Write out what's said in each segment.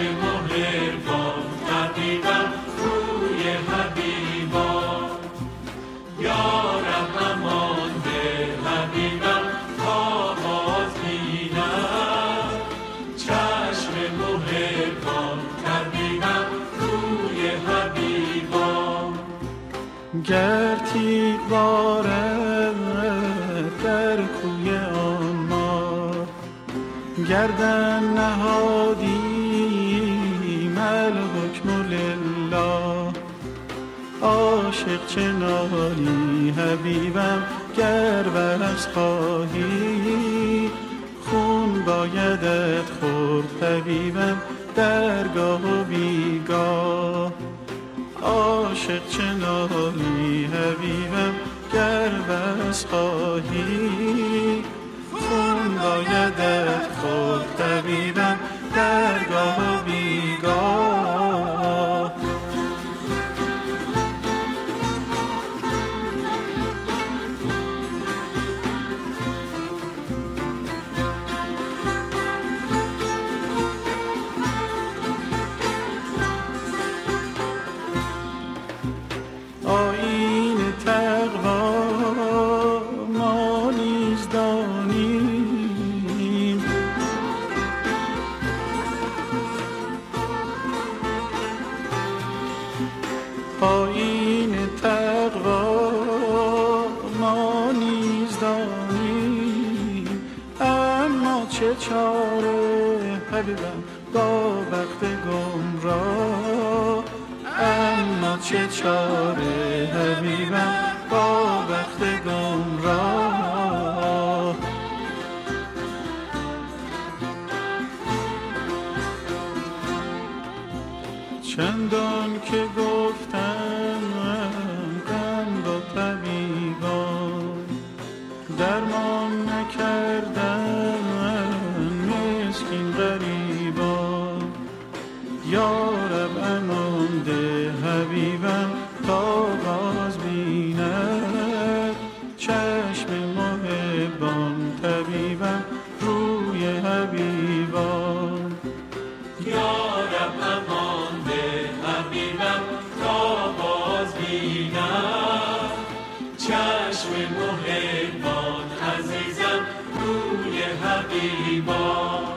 محبان طبیبم روی حبیبان. یا رب امان ده حبیبم تا باز بینم، چشم محبان طبیبم روی حبیبان. گر تیغ بارد در کوی آن ما، گردن نهادیم الحکم لله. عاشق چه نالی حبیبم گر برقص خواهی، خون بایدت خورد حبیبم درگاه و بیگاه. عاشق چه نالی حبیبم گر بس خواهی، خون بایدت خورد طبیبم درگاه و بیگاه. آیین تقوا ما نیز دانیم، آیین تقوا ما نیز دانیم. اما چه چاره حبیبم با بخت گمراه، اما چه چاره حبیبم با بخت گمراه. چندان که گفتم قند و طبیبان، درمان نکردن مسکین غریبان. یا رب امان ده حبیبم تا باز بیند، چشم محبان طبیبم روی حبیبان. یا رب امان ده حبیبم تا باز بینم، چشم محبان عزیزم روی حبیبان.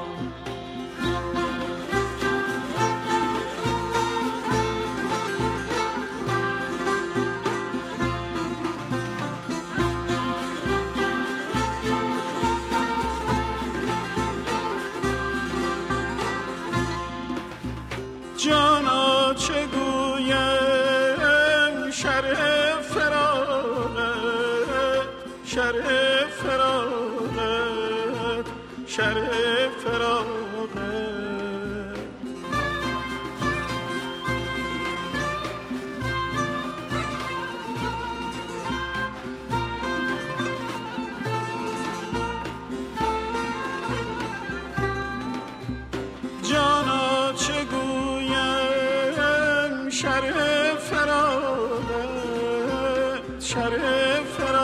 جانا چه گویم شرح فراغت، شرح فراغت، شرح فراغت. جانا چه گویم شرح فراغت، شرح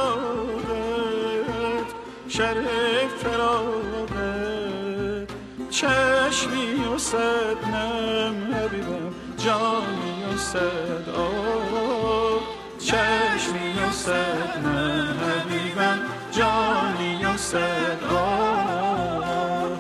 فراغت، شرح فراغت. چشمی و صد نم حبیبم جانی و صد آب، چشمی و صد نم حبیبم جانی و صد آب.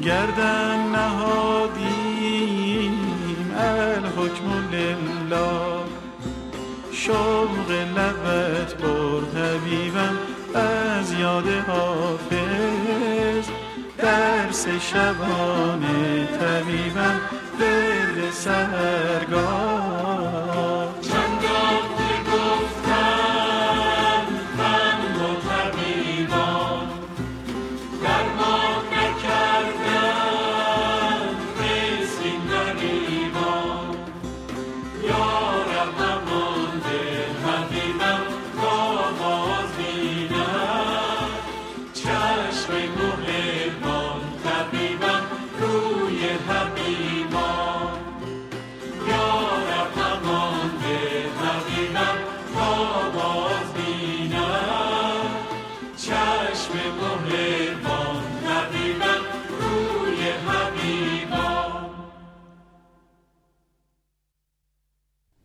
گردن نهادیم الحکم لله. شوق لبت برد حبیبم از یاد حافظ، درس شبانه طبیبم ورد سحرگاه. چندان که گفتم هم و طبیبان، درمان نکردن مثل این غریبان. یا رب امان ده حبیبم تا باز بینم، چشم محبان طبیبم روی حبیبان. یا رب امان ده حبیبم تا باز بینم، چشم محبان